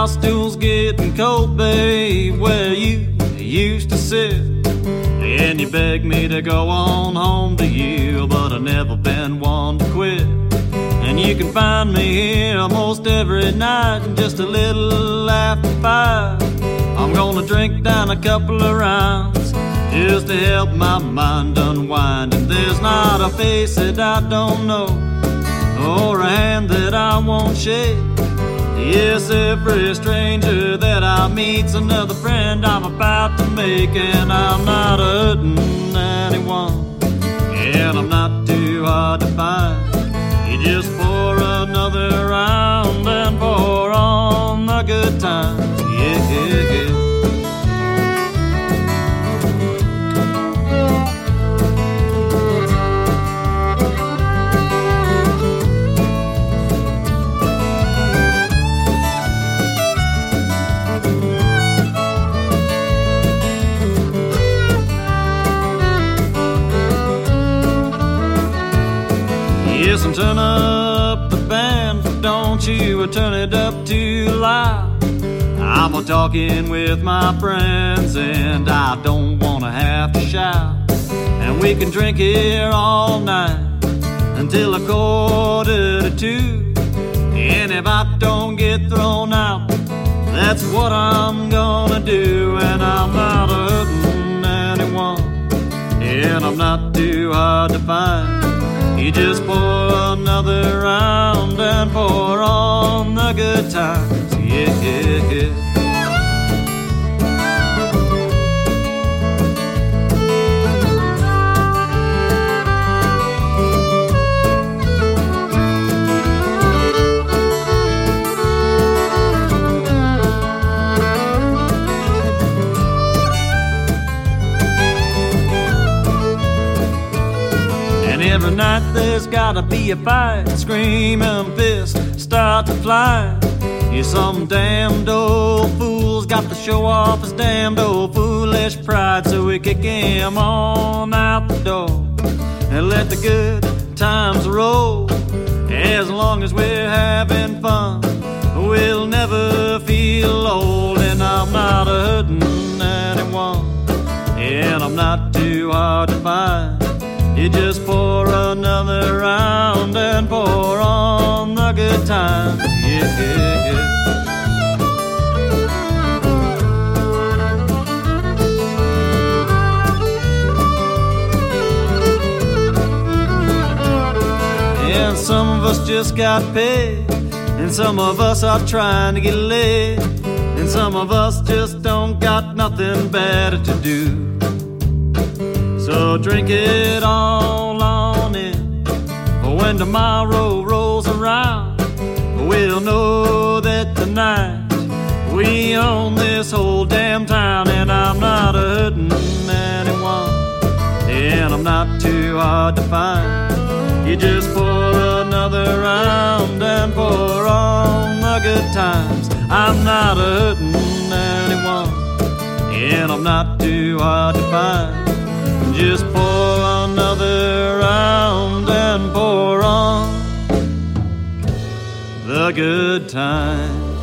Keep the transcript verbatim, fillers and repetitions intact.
bar stool's getting cold, babe, where you used to sit. And you begged me to go on home to you, but I've never been one to quit. And you can find me here almost every night, just a little after five. I'm gonna drink down a couple of rounds just to help my mind unwind. And there's not a face that I don't know, or a hand that I won't shake. Yes, every stranger that I meet's another friend I'm about to make. And I'm not hurting anyone, and I'm not too hard to find. You just pour another round and pour on the good times. Yeah, yeah, yeah. Yes, and turn up the band, but don't you turn it up too loud. I'm a talking with my friends, and I don't wanna have to shout. And we can drink here all night until a quarter to two. And if I don't get thrown out, that's what I'm gonna do. And I'm not hurting anyone, and I'm not too hard to find. You just pour another round and pour on the good times. Yeah, yeah, yeah. Every night there's gotta be a fight, screaming fists start to fly. Yeah, some damned old fool's got to show off his damned old foolish pride, so we kick him on out the door and let the good times roll. As long as we're having fun, we'll never feel old. And I'm not hurting anyone, and I'm not too hard to find. You just pour another round and pour on the good times. Yeah, yeah, yeah. And some of us just got paid, and some of us are trying to get laid, and some of us just don't got nothing better to do. So drink it all on in, for when tomorrow rolls around, we'll know that tonight we own this whole damn town. And I'm not hurting anyone, and I'm not too hard to find. You just pour another round and pour on the good times. I'm not hurting anyone, and I'm not too hard to find. Just pour another round and pour on the good times.